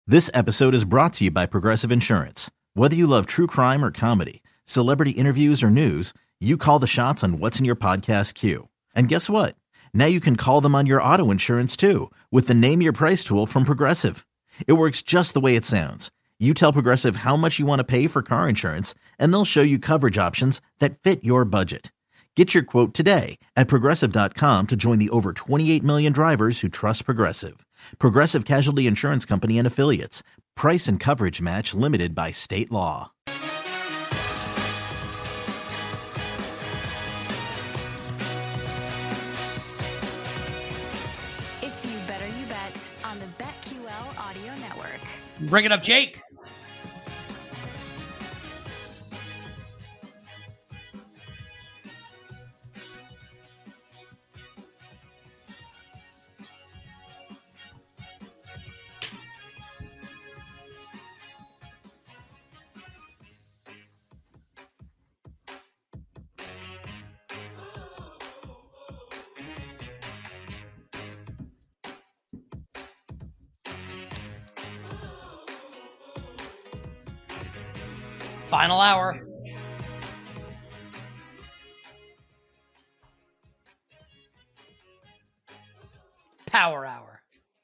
This episode is brought to you by Progressive Insurance. Whether you love true crime or comedy, celebrity interviews or news, you call the shots on what's in your podcast queue. And guess what? Now you can call them on your auto insurance too with the Name Your Price tool from Progressive. It works just the way it sounds. You tell Progressive how much you want to pay for car insurance, and they'll show you coverage options that fit your budget. Get your quote today at Progressive.com to join the over 28 million drivers who trust Progressive. Progressive Casualty Insurance Company and Affiliates. Price and coverage match limited by state law. It's You Better You Bet on the BetQL Audio Network. Bring it up, Jake. Final hour. Power hour.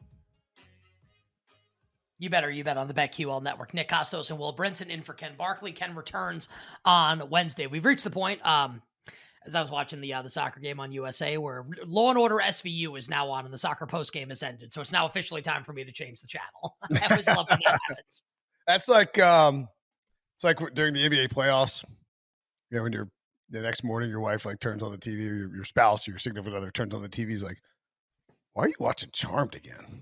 You bet on the BetQL Network. Nick Costos and Will Brinson in for Ken Barkley. Ken returns on Wednesday. We've reached the point, as I was watching the soccer game on USA, where Law and Order SVU is now on and the soccer post game has ended. So it's now officially time for me to change the channel. I always love when that happens. That's like it's like during the NBA playoffs, you know, when you're the next morning, your wife like turns on the TV, or your spouse, or your significant other turns on the TV. Is like, why are you watching Charmed again?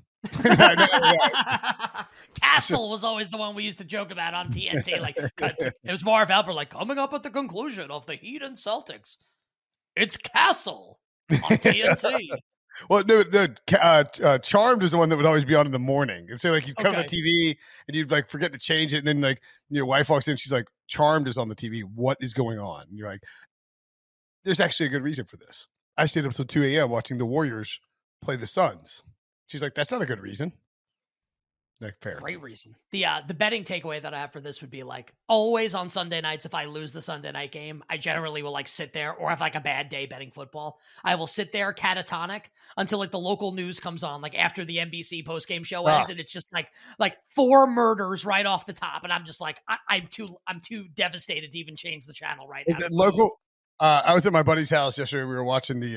Castle was always the one we used to joke about on TNT. Like it was Marv Albert, like coming up at the conclusion of the Heat and Celtics. It's Castle on TNT. Well, no, Charmed is the one that would always be on in the morning. And so, like, you'd cut on the TV and you'd like forget to change it, and then like your wife walks in, she's like, "Charmed is on the TV. What is going on?" And you're like, "There's actually a good reason for this. I stayed up till 2 a.m. watching the Warriors play the Suns." She's like, "That's not a good reason." Like, fair. Great reason. The betting takeaway that I have for this would be like always on Sunday nights, if I lose the Sunday night game, I generally will like sit there, or have like a bad day betting football, I will sit there catatonic until like the local news comes on, like after the NBC post game show ends, and it's just like 4 murders right off the top, and I'm just like I'm too devastated to even change the channel right now. Local. I was at my buddy's house yesterday. We were watching the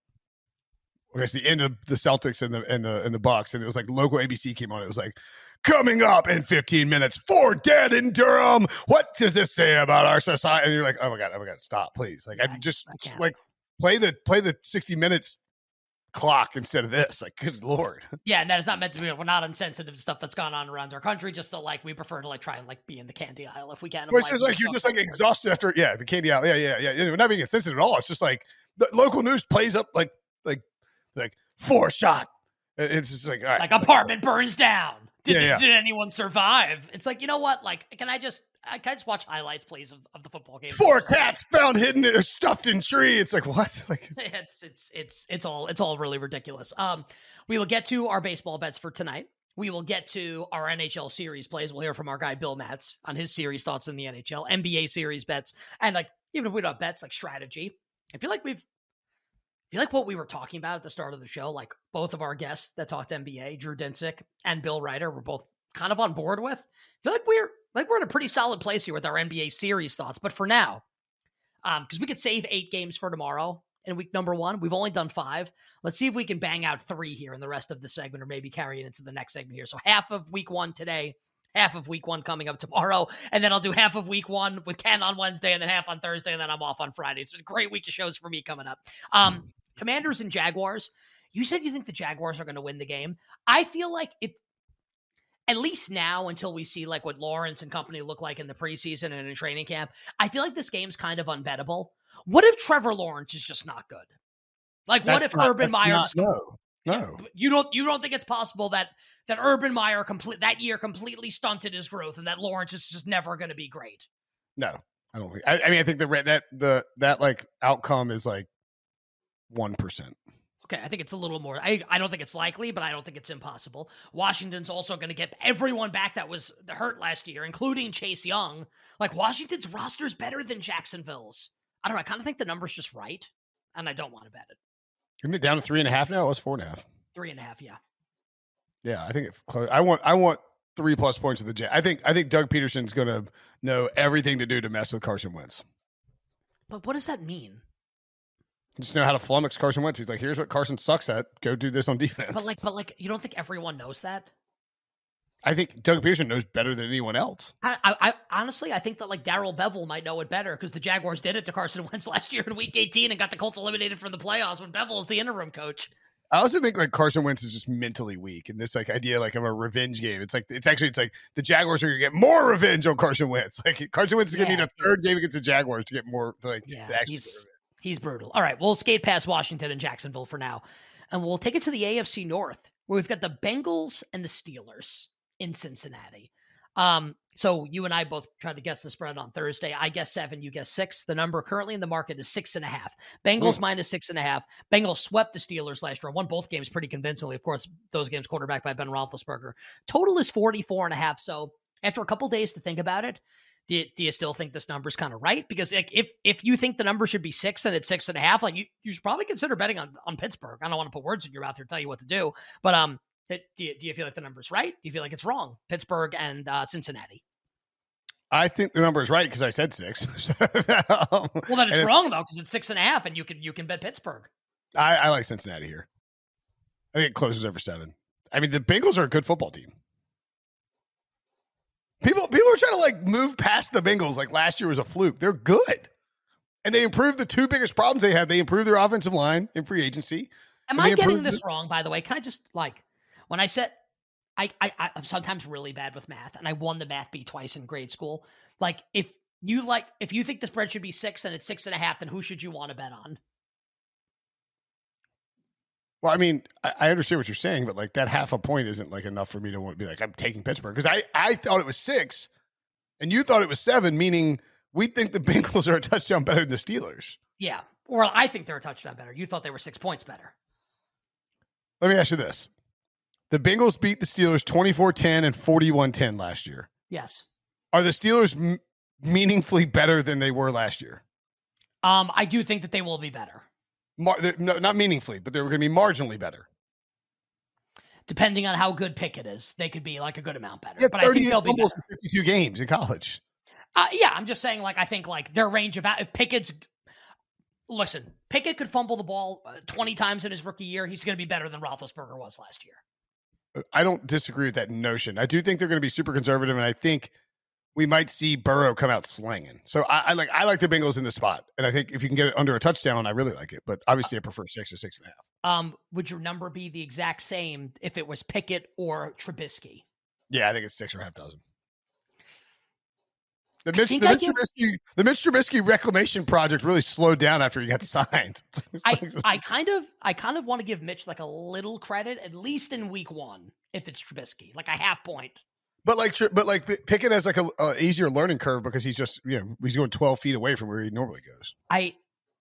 I guess the end of the Celtics and the Bucks, and it was like local ABC came on. It was like, coming up in 15 minutes, 4 dead in Durham. What does this say about our society? And you're like, oh my god, stop, please. Like, I just like play the 60 minutes clock instead of this. Like, good lord. Yeah, and that is not meant to be. We're not insensitive to stuff that's gone on around our country. Just that, like, we prefer to like try and like be in the candy aisle if we can. Well, it's just like you're just like exhausted after the candy aisle. Yeah. We're not being insensitive at all. It's just like the local news plays up like 4 shot. It's just like, all right, like apartment burns down. Did anyone survive? It's like, you know what? Like, can I just watch highlights, please, of the football game? 4 cats found hidden or stuffed in tree. It's like, what? Like, it's all really ridiculous. We will get to our baseball bets for tonight. We will get to our NHL series plays. We'll hear from our guy Bill Matz on his series thoughts in the NHL, NBA series bets, and like even if we don't have bets, like strategy. I feel like what we were talking about at the start of the show, like both of our guests that talked NBA, Drew Dinsick and Bill Ryder, were both kind of on board with. I feel like we're in a pretty solid place here with our NBA series thoughts. But for now, because we could save 8 games for tomorrow in week number 1. We've only done 5. Let's see if we can bang out 3 here in the rest of the segment, or maybe carry it into the next segment here. So half of week 1 today, half of week 1 coming up tomorrow, and then I'll do half of week 1 with Ken on Wednesday, and then half on Thursday, and then I'm off on Friday. It's a great week of shows for me coming up. Commanders and Jaguars. You said you think the Jaguars are going to win the game. I feel like it, at least now, until we see like what Lawrence and company look like in the preseason and in training camp, I feel like this game's kind of unbettable. What if Trevor Lawrence is just not good? Like, what if Urban Meyer? No. You don't think it's possible that Urban Meyer that year completely stunted his growth, and that Lawrence is just never going to be great? No, I don't think. I mean, I think that like outcome is like 1%. Okay, I think it's a little more. I don't think it's likely, but I don't think it's impossible. Washington's also going to get everyone back that was hurt last year, including Chase Young. Like, Washington's roster is better than Jacksonville's. I don't know. I kind of think the number's just right, and I don't want to bet it. Isn't it down to 3.5 now? It was 4.5. 3.5, yeah. Yeah, I think it's close. I want 3+ points of the Jets. I think Doug Peterson's going to know everything to do to mess with Carson Wentz. But what does that mean? Just know how to flummox Carson Wentz. He's like, here's what Carson sucks at. Go do this on defense. But like, you don't think everyone knows that? I think Doug Peterson knows better than anyone else. I honestly, I think that like Darrell Bevell might know it better because the Jaguars did it to Carson Wentz last year in Week 18 and got the Colts eliminated from the playoffs when Bevell was the interim coach. I also think like Carson Wentz is just mentally weak, and this like idea like of a revenge game. It's like the Jaguars are gonna get more revenge on Carson Wentz. Like Carson Wentz is gonna need a third game against the Jaguars to get more. He's brutal. All right, we'll skate past Washington and Jacksonville for now, and we'll take it to the AFC North, where we've got the Bengals and the Steelers in Cincinnati. So you and I both tried to guess the spread on Thursday. I guess 7, you guess 6. The number currently in the market is 6.5. Bengals minus 6.5. Bengals swept the Steelers last year, won both games pretty convincingly. Of course, those games quarterbacked by Ben Roethlisberger. Total is 44.5. So after a couple days to think about it, do you still think this number's kind of right? Because like, if you think the number should be 6 and it's 6.5, like you should probably consider betting on Pittsburgh. I don't want to put words in your mouth or tell you what to do, but do you feel like the number's right? Do you feel like it's wrong? Pittsburgh and Cincinnati. I think the number is right because I said 6. Well, then it's wrong though because it's 6.5, and you can bet Pittsburgh. I like Cincinnati here. I think it closes over 7. I mean, the Bengals are a good football team. People are trying to like move past the Bengals like last year was a fluke. They're good, and they improved the 2 biggest problems they had. They improved their offensive line in free agency. Am I getting this wrong? By the way, can I just like when I said. I'm sometimes really bad with math, and I won the math bee twice in grade school. Like, if you think the spread should be 6 and it's 6.5, then who should you want to bet on? Well, I mean, I understand what you're saying, but like that half a point isn't like enough for me to want to be like, I'm taking Pittsburgh because I thought it was 6, and you thought it was 7, meaning we think the Bengals are a touchdown better than the Steelers. Yeah, or I think they're a touchdown better. You thought they were 6 points better. Let me ask you this. The Bengals beat the Steelers 24-10 and 41-10 last year. Yes. Are the Steelers meaningfully better than they were last year? I do think that they will be better. No, not meaningfully, but they're going to be marginally better. Depending on how good Pickett is, they could be like a good amount better. Yeah, but I think they'll be almost 52 games in college. Yeah, I'm just saying, like, I think like their range of if Pickett's. Listen, Pickett could fumble the ball 20 times in his rookie year. He's going to be better than Roethlisberger was last year. I don't disagree with that notion. I do think they're going to be super conservative, and I think we might see Burrow come out slanging. So I like the Bengals in the spot, and I think if you can get it under a touchdown, I really like it. But obviously, I prefer 6 or 6.5. Would your number be the exact same if it was Pickett or Trubisky? Yeah, I think it's 6 or half dozen. The Mitch Trubisky reclamation project really slowed down after he got signed. I kind of want to give Mitch like a little credit, at least in week 1, if it's Trubisky, like a half point. But Pickett has like a easier learning curve because he's just he's going 12 feet away from where he normally goes. I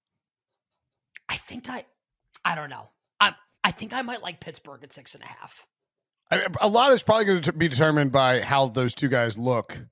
don't know. I think I might like Pittsburgh at 6.5. A lot is probably going to be determined by how those two guys look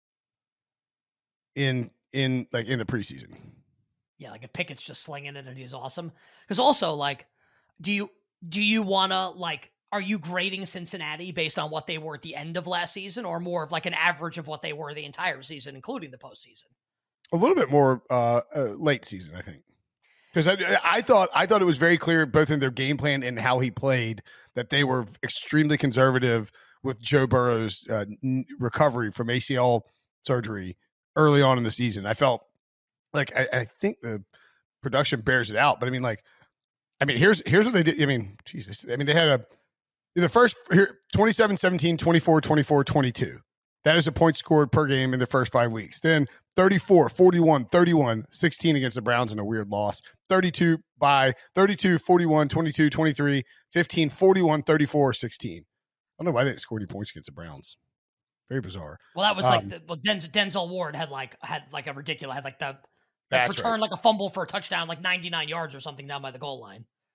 in the preseason. Yeah, like if Pickett's just slinging it and he's awesome. Because also, like, do you want to, like, are you grading Cincinnati based on what they were at the end of last season, or more of like an average of what they were the entire season, including the postseason? A little bit more late season, I think. Because I thought it was very clear, both in their game plan and how he played, that they were extremely conservative with Joe Burrow's recovery from ACL surgery early on in the season. I felt like I think the production bears it out. But here's what they did. They had the first 27, 17, 24, 24, 22. That is a point scored per game in the first 5 weeks. Then 34, 41, 31, 16 against the Browns in a weird loss. 32, 41, 22, 23, 15, 41, 34, 16. I don't know why they didn't score any points against the Browns. Very bizarre. Well, that was Denzel Ward had a ridiculous, had like the return, right, like a fumble for a touchdown, like 99 yards or something down by the goal line.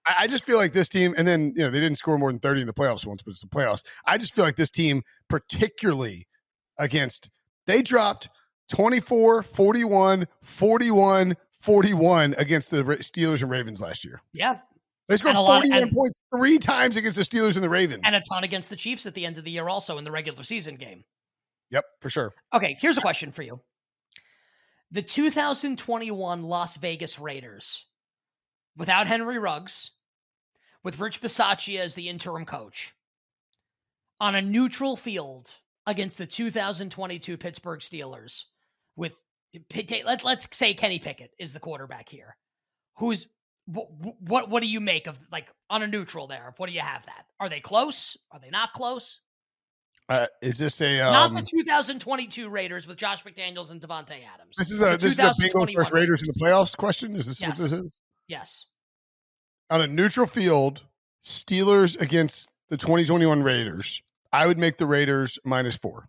I just feel like this team, and then, they didn't score more than 30 in the playoffs once, but it's the playoffs. I just feel like this team, particularly they dropped 24, 41, 41, 41 against the Steelers and Ravens last year. Yeah. They scored 41 points 3 times against the Steelers and the Ravens. And a ton against the Chiefs at the end of the year also in the regular season game. Yep, for sure. Okay, here's a question for you. The 2021 Las Vegas Raiders, without Henry Ruggs, with Rich Bisaccia as the interim coach, on a neutral field against the 2022 Pittsburgh Steelers, with, let's say Kenny Pickett is the quarterback here. What do you make of, like, on a neutral there? What do you have that? Are they close? Are they not close? Is this a not the 2022 Raiders with Josh McDaniels and Devontae Adams? This is the Bengals versus Raiders in the playoffs question? Is this what this is? Yes. On a neutral field, Steelers against the 2021 Raiders, I would make the Raiders -4.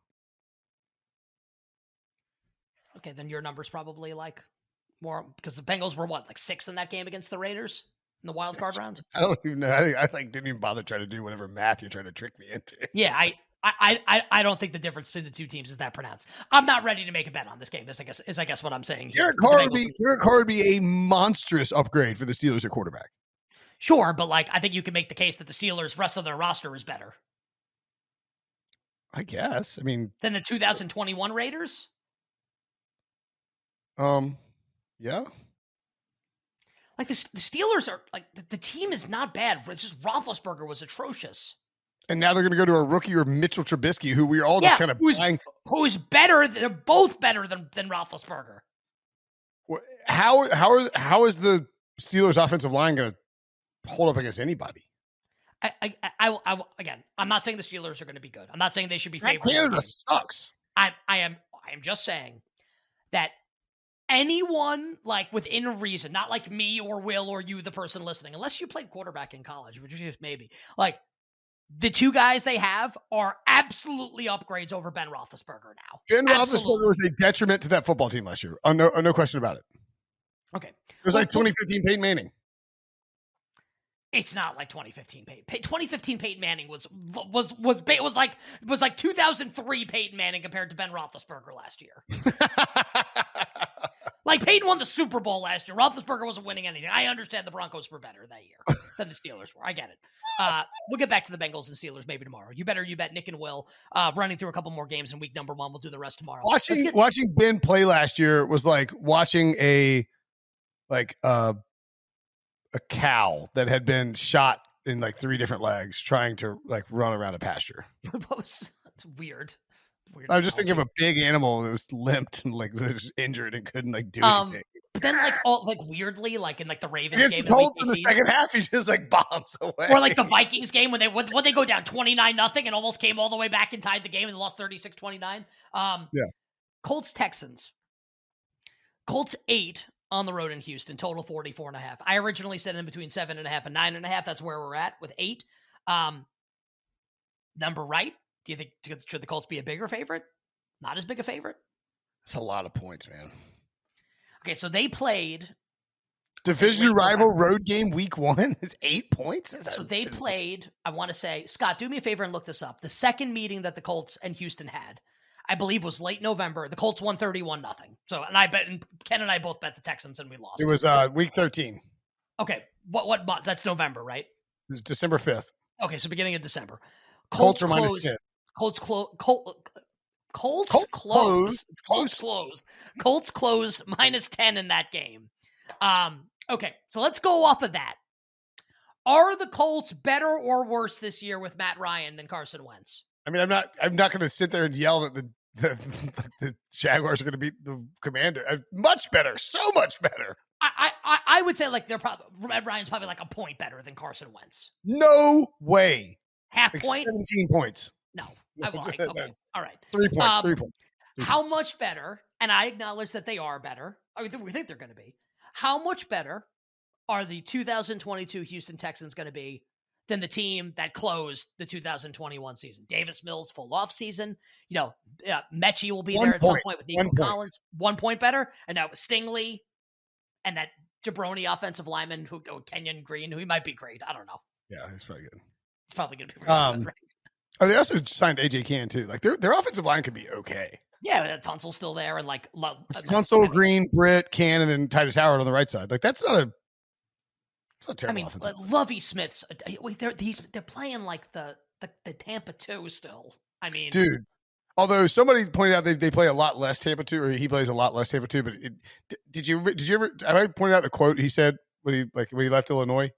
Okay, then your number's probably like more, because the Bengals were like 6 in that game against the Raiders in the wild card round. I don't even know. I didn't even bother trying to do whatever math you're trying to trick me into. Yeah, I don't think the difference between the two teams is that pronounced. I'm not ready to make a bet on this game. Is I guess what I'm saying here. Derek Carr would be a monstrous upgrade for the Steelers at quarterback. Sure, but I think you can make the case that the Steelers' rest of their roster is better. I guess. Than the 2021 Raiders. Yeah. The Steelers are the team is not bad. It's just Roethlisberger was atrocious. And now they're going to go to a rookie or Mitchell Trubisky, who we're all just kind of who's better. They're both better than Roethlisberger. How is the Steelers' offensive line going to hold up against anybody? Again, I'm not saying the Steelers are going to be good. I'm not saying they should be favored. Canada sucks. I am just saying that anyone within reason, not like me or Will or you, the person listening, unless you played quarterback in college, which is maybe the two guys they have are absolutely upgrades over Ben Roethlisberger now. Ben Roethlisberger was a detriment to that football team last year. No question about it. Okay. It was 2015 Peyton Manning. It's not like 2015 Peyton. 2015 Peyton Manning was like 2003 Peyton Manning compared to Ben Roethlisberger last year. Peyton won the Super Bowl last year. Roethlisberger wasn't winning anything. I understand the Broncos were better that year than the Steelers were. I get it. We'll get back to the Bengals and Steelers maybe tomorrow. You bet Nick and Will running through a couple more games in week number 1. We'll do the rest tomorrow. Watching Ben play last year was like watching a cow that had been shot in 3 different legs trying to run around a pasture. That's weird. I was just thinking of a big animal that was limped and was injured and couldn't do anything. But then weirdly, in the Ravens against game, the Colts in the second half, he just bombs away. Or the Vikings game when they go down 29-0 and almost came all the way back and tied the game and lost 36-29. Yeah. Colts Texans. Colts 8 on the road in Houston, total 44.5. I originally said in between 7.5 and 9.5. That's where we're at with 8. Number right. Do you think should the Colts be a bigger favorite? Not as big a favorite? That's a lot of points, man. Okay, so they played division rival road game week 1 is 8 points. So they played, I want to say, Scott, do me a favor and look this up. The second meeting that the Colts and Houston had, I believe, was late November. The Colts won 31-0. So, and Ken and I both bet the Texans and we lost. It was week 13. Okay, what month? That's November, right? It was December 5th. Okay, so beginning of December. Colts are -10. Colts closed -10 in that game. Okay, so let's go off of that. Are the Colts better or worse this year with Matt Ryan than Carson Wentz? I'm not going to sit there and yell that the Jaguars are going to beat the Commander. Much better, so much better. I would say Matt Ryan's probably a point better than Carson Wentz. No way. Half point? 17 points. No. Okay. All right. 3 points. 3 points. How much better, and I acknowledge that they are better. We think they're going to be. How much better are the 2022 Houston Texans going to be than the team that closed the 2021 season? Davis Mills, full off season. Mechie will be there at some point with Nico Collins. 1 point better. And now with Stingley and that jabroni offensive lineman Kenyon Green, who he might be great. I don't know. Yeah, he's probably good. It's probably going to be really good, right? Oh, they also signed AJ Cannon too. Like their offensive line could be okay. Yeah, Tunsil's still there, and Tunsil, Green, Britt, Cannon, and Titus Howard on the right side. Like that's not a terrible offensive line. Lovie Smith's. They're playing like the Tampa 2 still. I mean, dude. Although somebody pointed out they play a lot less Tampa 2, or he plays a lot less Tampa 2. But did you ever? Have I pointed out the quote he said when he left Illinois?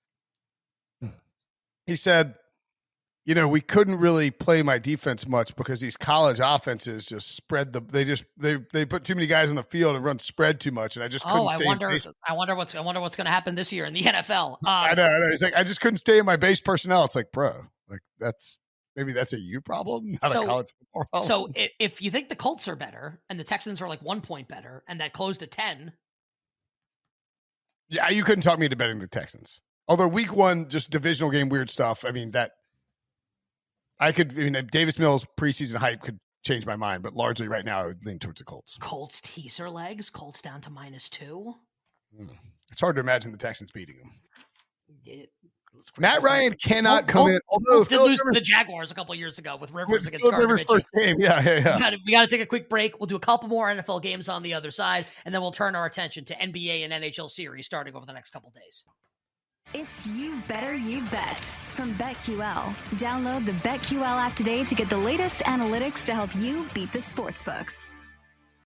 He said, we couldn't really play my defense much because these college offenses just spread they put too many guys on the field and run spread too much, and I just couldn't stay. I wonder what's going to happen this year in the NFL. I know. He's like, I just couldn't stay in my base personnel. It's like, bro, like maybe that's a you problem, not a college football problem. So if you think the Colts are better and the Texans are like 1 point better, and that closed at 10, yeah, you couldn't talk me into betting the Texans. Although week 1, just divisional game, weird stuff. I mean, Davis Mills preseason hype could change my mind, but largely right now I would lean towards the Colts. Colts teaser legs, Colts down to -2. It's hard to imagine the Texans beating them. Matt Ryan cannot come in. Although did lose to the Jaguars a couple of years ago with Rivers against Rivers' first game. Yeah. We got to take a quick break. We'll do a couple more NFL games on the other side, and then we'll turn our attention to NBA and NHL series starting over the next couple days. It's You Better You Bet from BetQL. Download the BetQL app today to get the latest analytics to help you beat the sportsbooks.